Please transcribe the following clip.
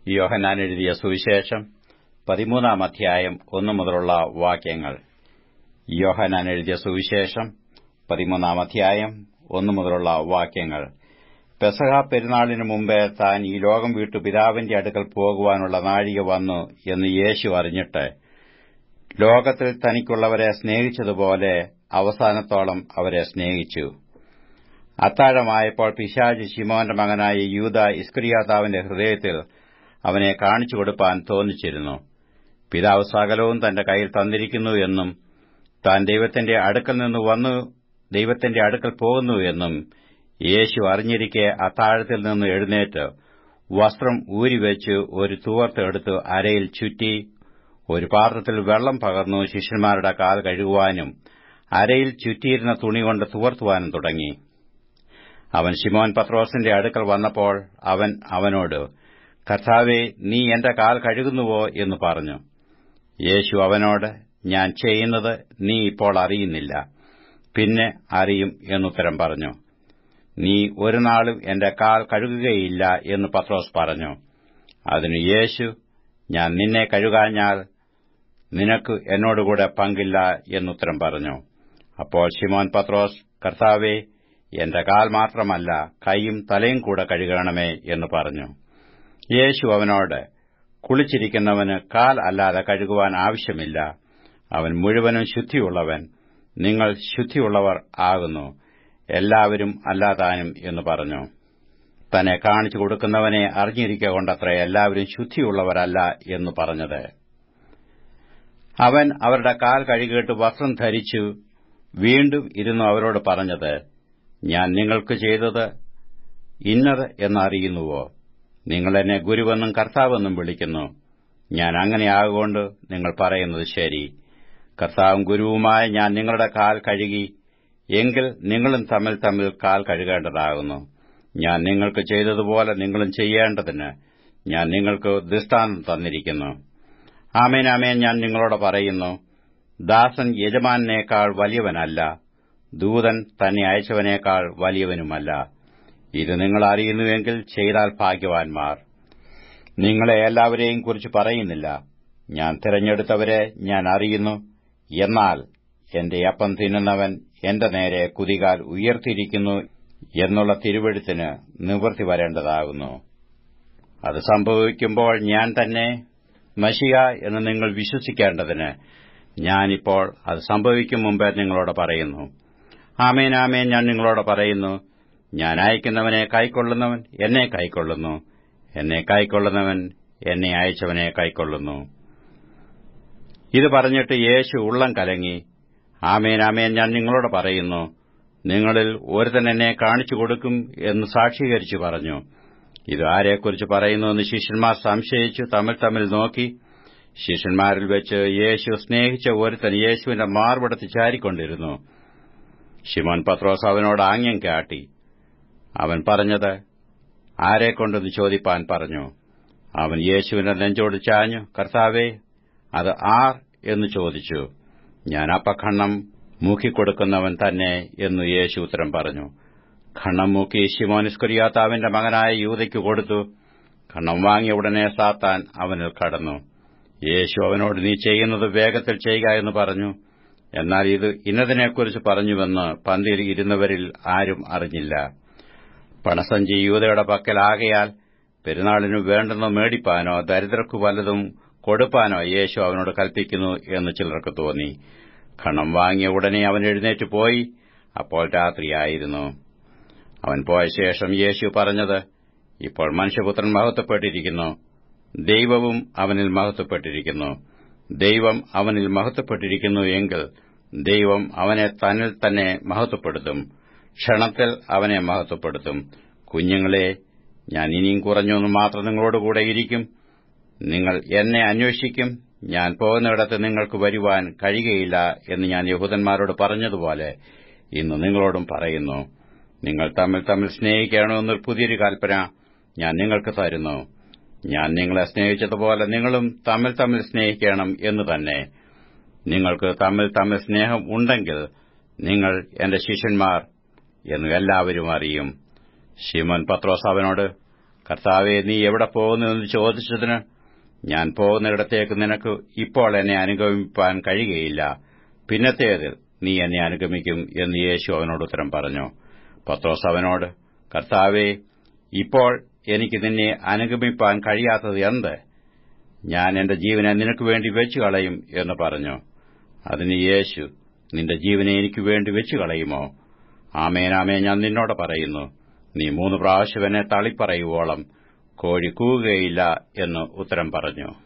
യോഹന്നാൻ എഴുതിയ സുവിശേഷം 13 അധ്യായം 1 മുതലുള്ള വാക്യങ്ങൾ. യോഹന്നാൻ എഴുതിയ സുവിശേഷം 13 അധ്യായം 1 മുതലുള്ള വാക്യങ്ങൾ. പെസഹ പെരുന്നാളിനു മുമ്പേ താൻ ഈ ലോകം വിട്ടു പിതാവിന്റെ അടുക്കൽ പോകുവാനുള്ള നാഴിക വന്നു എന്ന് യേശു അറിഞ്ഞിട്ട് ലോകത്തിൽ തനിക്കുള്ളവരെ സ്നേഹിച്ചതുപോലെ അവസാനത്തോളം അവരെ സ്നേഹിച്ചു. അത്താഴമായപ്പോൾ പിശാച് ശിമോന്റെ മകനായ യൂദാ ഇസ്കറിയോത്താവിന്റെ ഹൃദയത്തിൽ അവനെ കാണിച്ചു കൊടുപ്പാൻ തോന്നിച്ചിരുന്നു. പിതാവ് സകലവും തന്റെ കയ്യിൽ തന്നിരിക്കുന്നു എന്നും താൻ ദൈവത്തിന്റെ അടുക്കൽ നിന്ന് വന്നു ദൈവത്തിന്റെ അടുക്കൽ പോകുന്നു എന്നും യേശു അറിഞ്ഞിരിക്കെ അത്താഴത്തിൽ നിന്ന് എഴുന്നേറ്റ് വസ്ത്രം ഊരിവെച്ച് ഒരു തൂവർത്ത് എടുത്ത് അരയിൽ ചുറ്റി ഒരു പാത്രത്തിൽ വെള്ളം പകർന്നു ശിഷ്യന്മാരുടെ കാൽ കഴുകുവാനും അരയിൽ ചുറ്റിയിരുന്ന തുണികൊണ്ട് തുവർത്തുവാനും തുടങ്ങി. അവൻ ശിമോൻ പത്രോസിന്റെ അടുക്കൽ വന്നപ്പോൾ അവൻ അവനോട്, കർത്താവേ, നീ എന്റെ കാൽ കഴുകുന്നുവോ എന്ന് പറഞ്ഞു. യേശു അവനോട്, ഞാൻ ചെയ്യുന്നത് നീ ഇപ്പോൾ അറിയുന്നില്ല, പിന്നെ അറിയും എന്നുത്തരം പറഞ്ഞു. നീ ഒരു നാളും എന്റെ കാൽ കഴുകുകയില്ല എന്ന് പത്രോസ് പറഞ്ഞു. അതിന് യേശു, ഞാൻ നിന്നെ കഴുകാഞ്ഞാൽ നിനക്ക് എന്നോടുകൂടെ പങ്കില്ല എന്നുത്തരം പറഞ്ഞു. അപ്പോൾ ശിമോൻ പത്രോസ്, കർത്താവേ, എന്റെ കാൽ മാത്രമല്ല കൈയും തലയും കൂടെ കഴുകണമേ എന്ന് പറഞ്ഞു. യേശു അവനോട്, കുളിച്ചിരിക്കുന്നവന് കാൽ അല്ലാതെ കഴുകുവാൻ ആവശ്യമില്ല, അവൻ മുഴുവനും ശുദ്ധിയുള്ളവൻ. നിങ്ങൾ ശുദ്ധിയുള്ളവർ ആകുന്നു, എല്ലാവരും അല്ലാതാനും എന്ന് പറഞ്ഞു. തന്നെ കാണിച്ചു കൊടുക്കുന്നവനെ അറിഞ്ഞിരിക്കൊണ്ടത്ര എല്ലാവരും ശുദ്ധിയുള്ളവരല്ല എന്ന് പറഞ്ഞത്. അവൻ അവരുടെ കാൽ കഴുകിയിട്ട് വസ്ത്രം ധരിച്ചു വീണ്ടും ഇരുന്നു അവരോട് പറഞ്ഞത്, ഞാൻ നിങ്ങൾക്ക് ചെയ്തത് ഇന്നത് എന്നറിയുന്നുവോ? നിങ്ങൾ എന്നെ ഗുരുവെന്നും കർത്താവെന്നും വിളിക്കുന്നു. ഞാൻ അങ്ങനെയാകൊണ്ട് നിങ്ങൾ പറയുന്നത് ശരി. കർത്താവും ഗുരുവുമായ ഞാൻ നിങ്ങളുടെ കാൽ കഴുകി എങ്കിൽ നിങ്ങളും തമ്മിൽ തമ്മിൽ കാൽ കഴുകേണ്ടതാകുന്നു. ഞാൻ നിങ്ങൾക്ക് ചെയ്തതുപോലെ നിങ്ങളും ചെയ്യേണ്ടതിന് ഞാൻ നിങ്ങൾക്ക് ദൃഷ്ടാന്തം തന്നിരിക്കുന്നു. ആമേൻ ആമേൻ ഞാൻ നിങ്ങളോട് പറയുന്നു, ദാസൻ യജമാനേക്കാൾ വലിയവനല്ല, ദൂതൻ തന്നെ അയച്ചവനേക്കാൾ വലിയവനുമല്ല. ഇത് നിങ്ങൾ അറിയുന്നുവെങ്കിൽ ചെയ്താൽ ഭാഗ്യവാൻമാർ. നിങ്ങളെ എല്ലാവരെയും കുറിച്ച് പറയുന്നില്ല. ഞാൻ തിരഞ്ഞെടുത്തവരെ ഞാൻ അറിയുന്നു. എന്നാൽ എന്റെ അപ്പം തിന്നുന്നവൻ എന്റെ നേരെ കുതികാൽ ഉയർത്തിയിരിക്കുന്നു എന്നുള്ള തിരുവെഴുത്തിന് നിവൃത്തി വരേണ്ടതാകുന്നു. അത് സംഭവിക്കുമ്പോൾ ഞാൻ തന്നെ മശിഹ എന്ന് നിങ്ങൾ വിശ്വസിക്കേണ്ടതിന് ഞാനിപ്പോൾ അത് സംഭവിക്കും മുമ്പേ നിങ്ങളോട് പറയുന്നു. ആമേൻ ആമേൻ ഞാൻ നിങ്ങളോട് പറയുന്നു, ഞാൻ അയക്കുന്നവനെ കൈക്കൊള്ളുന്നവൻ എന്നെ കൈക്കൊള്ളുന്നു, എന്നെ കൈക്കൊള്ളുന്നവൻ എന്നെ അയച്ചവനെ കൈക്കൊള്ളുന്നു. ഇത് പറഞ്ഞിട്ട് യേശു ഉള്ളം കലങ്ങി, ആമേൻ ആമേൻ ഞാൻ നിങ്ങളോട് പറയുന്നു, നിങ്ങളിൽ ഒരുത്തൻ എന്നെ കാണിച്ചു കൊടുക്കും എന്ന് സാക്ഷീകരിച്ചു പറഞ്ഞു. ഇത് ആരെക്കുറിച്ച് പറയുന്നുവെന്ന് ശിഷ്യന്മാർ സംശയിച്ചു തമ്മിൽ തമ്മിൽ നോക്കി. ശിഷ്യന്മാരിൽ വെച്ച് യേശു സ്നേഹിച്ച ഒരുത്തൻ യേശുവിന്റെ മാർവിടത്ത് ചാരിക്കൊണ്ടിരുന്നു. ശിമോൻ പത്രോസ് അവനോട് ആംഗ്യം കാട്ടി. അവൻ പറഞ്ഞത് ആരെക്കൊണ്ടെന്ന് ചോദിപ്പാൻ പറഞ്ഞു. അവൻ യേശുവിന്റെ നെഞ്ചോട് ചാഞ്ഞു, കർത്താവേ, അത് ആർ എന്ന് ചോദിച്ചു. ഞാൻ അപ്പഖണ്ണം മൂക്കിക്കൊടുക്കുന്നവൻ തന്നെ എന്ന് യേശു ഉത്തരം പറഞ്ഞു. ഖണ്ണം മൂക്കി ശിമോൻ ഇസ്കറിയോത്താവിന്റെ മകനായ യൂദയ്ക്ക് കൊടുത്തു. ഖണ്ണം വാങ്ങിയ ഉടനെ സാത്താൻ അവനിൽ കടന്നു. യേശു അവനോട്, നീ ചെയ്യുന്നത് വേഗത്തിൽ ചെയ്യുക എന്ന് പറഞ്ഞു. എന്നാൽ ഇത് ഇന്നതിനെക്കുറിച്ച് പറഞ്ഞുവെന്ന് പന്തിയിൽ ഇരുന്നവരിൽ ആരും അറിഞ്ഞില്ല. പണസഞ്ചി യൂദയുടെ പക്കലാകയാൽ പെരുന്നാളിനു വേണ്ടെന്ന് മേടിപ്പാനോ ദരിദ്രർക്കു വല്ലതും കൊടുപ്പാനോ യേശു അവനോട് കൽപ്പിക്കുന്നു എന്ന് ചിലർക്ക് തോന്നി. ഖണ്ണം വാങ്ങിയ ഉടനെ അവൻ എഴുന്നേറ്റ് പോയി. അപ്പോൾ രാത്രിയായിരുന്നു. അവൻ പോയ ശേഷം യേശു പറഞ്ഞത്, ഇപ്പോൾ മനുഷ്യപുത്രൻ മഹത്വപ്പെട്ടിരിക്കുന്നു, ദൈവവും അവനിൽ മഹത്വപ്പെട്ടിരിക്കുന്നു. ദൈവം അവനിൽ മഹത്വപ്പെട്ടിരിക്കുന്നു എങ്കിൽ ദൈവം അവനെ തന്നിൽ തന്നെ മഹത്വപ്പെടുത്തും, ക്ഷണത്തിൽ അവനെ മഹത്വപ്പെടുത്തും. കുഞ്ഞുങ്ങളെ, ഞാൻ ഇനിയും കുറഞ്ഞൊന്നു മാത്രം നിങ്ങളോടുകൂടെ ഇരിക്കും. നിങ്ങൾ എന്നെ അന്വേഷിക്കും. ഞാൻ പോകുന്നിടത്ത് നിങ്ങൾക്ക് വരുവാൻ കഴിയുകയില്ല എന്ന് ഞാൻ യഹൂദന്മാരോട് പറഞ്ഞതുപോലെ ഇന്ന് നിങ്ങളോടും പറയുന്നു. നിങ്ങൾ തമ്മിൽ തമ്മിൽ സ്നേഹിക്കണമെന്നൊരു പുതിയൊരു കൽപ്പന ഞാൻ നിങ്ങൾക്ക് തരുന്നു. ഞാൻ നിങ്ങളെ സ്നേഹിച്ചതുപോലെ നിങ്ങളും തമ്മിൽ തമ്മിൽ സ്നേഹിക്കണം എന്ന് തന്നെ. നിങ്ങൾക്ക് തമ്മിൽ തമ്മിൽ സ്നേഹം ഉണ്ടെങ്കിൽ നിങ്ങൾ എന്റെ ശിഷ്യന്മാർ എന്ന് എല്ലാവരും അറിയും. ശിമോൻ പത്രോസ് അവനോട്, കർത്താവേ, നീ എവിടെ പോകുന്നുവെന്ന് ചോദിച്ചതിന്, ഞാൻ പോകുന്നിടത്തേക്ക് നിനക്ക് ഇപ്പോൾ എന്നെ അനുഗമിപ്പാൻ കഴിയുകയില്ല, പിന്നത്തേതിൽ നീ എന്നെ അനുഗമിക്കും എന്ന് യേശു അവനോട് ഉത്തരം പറഞ്ഞു. പത്രോസ് അവനോട്, കർത്താവേ, ഇപ്പോൾ എനിക്ക് നിന്നെ അനുഗമിപ്പാൻ കഴിയാത്തത് എന്ത്? ഞാൻ എന്റെ ജീവനെ നിനക്കുവേണ്ടി വെച്ചുകളയും എന്ന് പറഞ്ഞു. അതിന് യേശു, നിന്റെ ജീവനെ എനിക്ക് വേണ്ടി വെച്ചുകളയുമോ? ആമേൻ, ആമേൻ, ഞാൻ നിന്നോട് പറയുന്നു, നീ 3 പ്രാവശ്യം എന്നെ തള്ളിപ്പറയുവോളം കോഴി കൂകുകയില്ല എന്ന് ഉത്തരം പറഞ്ഞു.